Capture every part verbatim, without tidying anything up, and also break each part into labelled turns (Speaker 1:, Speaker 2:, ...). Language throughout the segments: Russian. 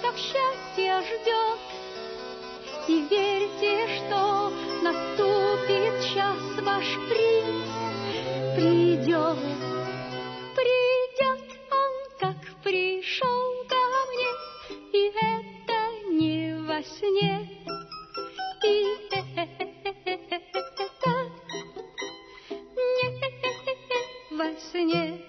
Speaker 1: как счастье ждет. И верьте, что наступит час, ваш принц придет. Придет он, как пришел ко мне, и это не во сне. И это не во сне.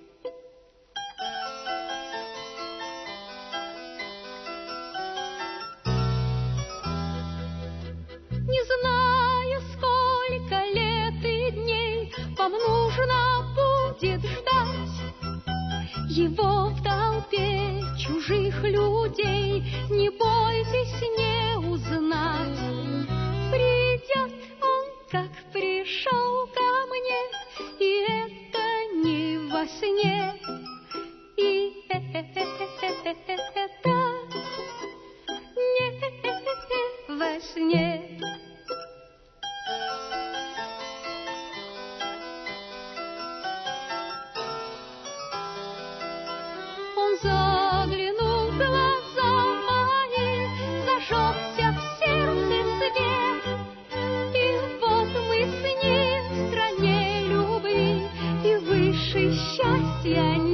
Speaker 1: Не знаю, сколько лет и дней вам нужно будет ждать его в толпе чужих людей. Не бойтесь не узнать. Придет он, как пришел ко мне, и это не во сне. И это не во сне. Он заглянул в глаза мои, зажегся в сердце свет. И вот мы с ним в стране любви, и выше счастья